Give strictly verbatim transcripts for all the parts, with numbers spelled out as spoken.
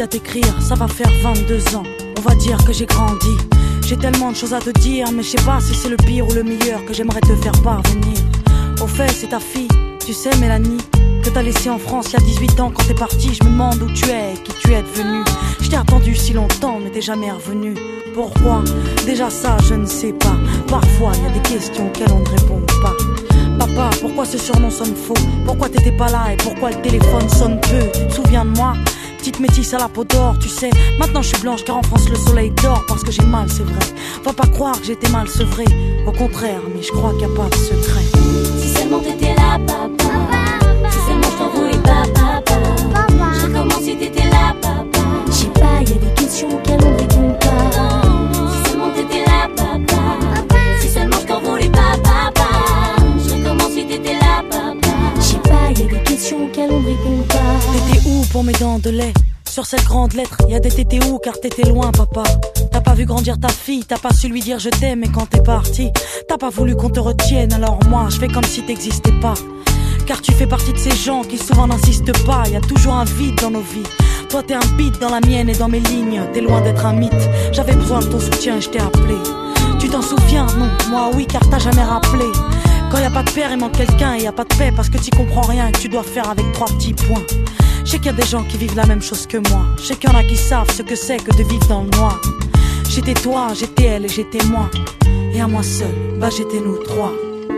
à t'écrire, ça va faire vingt-deux ans. On va dire que j'ai grandi. J'ai tellement de choses à te dire, mais je sais pas si c'est le pire ou le meilleur que j'aimerais te faire parvenir. Au fait, c'est ta fille, tu sais Mélanie, que t'as laissé en France il y a dix-huit ans quand t'es parti. Je me demande où tu es, qui tu es devenu. Je t'ai attendu si longtemps mais t'es jamais revenu. Pourquoi? Déjà ça je ne sais pas. Parfois il y a des questions auxquelles on ne répond pas. Papa, pourquoi ce surnom sonne faux? Pourquoi t'étais pas là et pourquoi le téléphone sonne peu? Tu te souviens de moi? Petite métisse à la peau d'or, tu sais. Maintenant je suis blanche car en France le soleil dort. Parce que j'ai mal, c'est vrai. Va pas croire que j'étais mal sevré. Au contraire, mais je crois qu'il n'y a pas de secret. Si seulement t'étais là, papa. Si seulement je t'en voulais pas, papa. Je serais comment si t'étais là, papa. Je sais pas, y a des questions auxquelles on répond pas. Si seulement t'étais là, papa. Si seulement je t'en voulais pas, papa. Je serais comment si t'étais là, papa. Je sais pas, y a des questions auxquelles on répond pas. T'étais où pour mes dents de lait? Sur cette grande lettre, y a des t'étais où car t'étais loin, papa. T'as pas vu grandir ta fille, t'as pas su lui dire je t'aime. Et quand t'es parti, t'as pas voulu qu'on te retienne. Alors moi, je fais comme si t'existais pas. Car tu fais partie de ces gens qui souvent n'insistent pas. Y a toujours un vide dans nos vies. Toi t'es un beat dans la mienne et dans mes lignes. T'es loin d'être un mythe. J'avais besoin de ton soutien et je t'ai appelé. Tu t'en souviens? Non, moi oui car t'as jamais rappelé. Quand y a pas de père, il manque quelqu'un et y a pas de paix parce que t'y comprends rien et que tu dois faire avec trois petits points. Je sais qu'il y a des gens qui vivent la même chose que moi. Je sais qu'il y en a qui savent ce que c'est que de vivre dans le noir. J'étais toi, j'étais elle et j'étais moi. Et à moi seul, bah j'étais nous trois.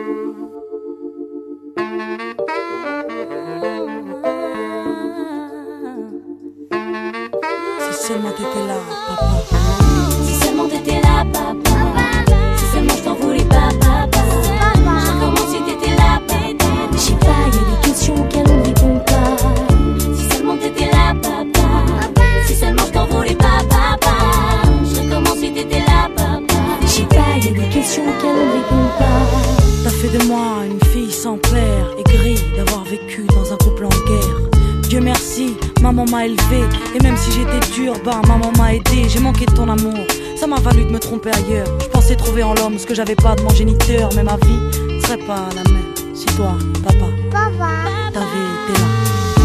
Si seulement t'étais là, papa. Si seulement t'étais là, papa. Si seulement je t'en voulais pas, papa. Je serais comment si t'étais là, papa. Je sais pas, y a des questions auxquelles on répond pas. Si seulement t'étais là, papa. Si seulement je t'en voulais pas, papa. Je serais comment si t'étais là, papa. Je sais pas, y a des questions auxquelles on répond pas. T'as fait de moi une fille sans père, aigrie d'avoir vécu dans un couple en guerre. Dieu merci, maman m'a élevé. Et même si j'étais dur, bah maman m'a aidé. J'ai manqué de ton amour, ça m'a valu de me tromper ailleurs. Je pensais trouver en l'homme ce que j'avais pas de mon géniteur. Mais ma vie ne serait pas la même si toi, papa, t'avais été là.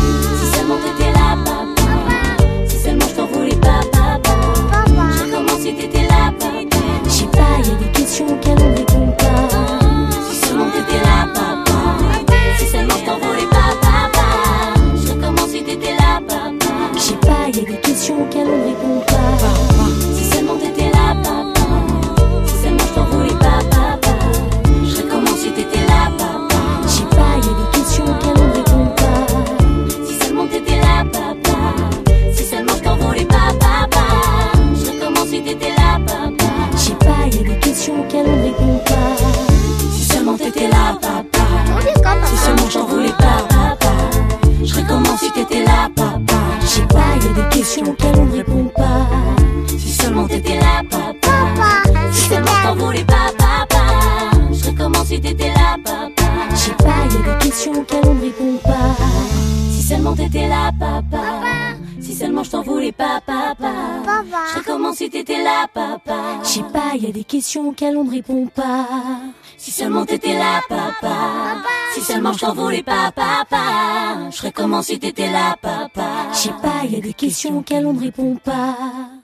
Si seulement t'étais là, papa. Si seulement je t'en voulais pas, papa. Je serais comment si t'étais là, papa. Je sais pas, y a des questions auxquelles on répond pas. Si seulement t'étais là, papa. Si seulement je t'en voulais pas, papa. Je serais comment si t'étais là, papa. Je sais pas, y a des questions auxquelles on répond pas. Si seulement t'étais là, papa. Si seulement je t'en voulais pas, papa. Je serais comment si t'étais là, papa. Je sais pas, y a des questions auxquelles on répond pas. Si seulement t'étais là, papa. Si seulement je t'en voulais pas, papa. Je serais comment si t'étais là, papa. Je sais pas, y a des questions auxquelles on répond pas. Si seulement t'étais là, papa. Si seulement je t'en voulais pas, papa. Je serais comment si t'étais là, papa. Je sais pas, y a des questions auxquelles on répond pas. Si seulement t'étais là, papa. Si seulement je t'en voulais pas, papa. Je serais comment si t'étais là, papa. Je sais pas, y a des questions auxquelles on répond pas. Si seulement t'étais là, papa. Si seulement je t'en voulais pas, papa. Je serais comment si t'étais là, papa. Je sais pas, y a des questions auxquelles on ne répond pas. Si seulement t'étais là, papa. Si seulement je t'en voulais pas, papa. Je serais comment si t'étais là, papa. Je sais pas, y a des questions auxquelles on ne répond pas.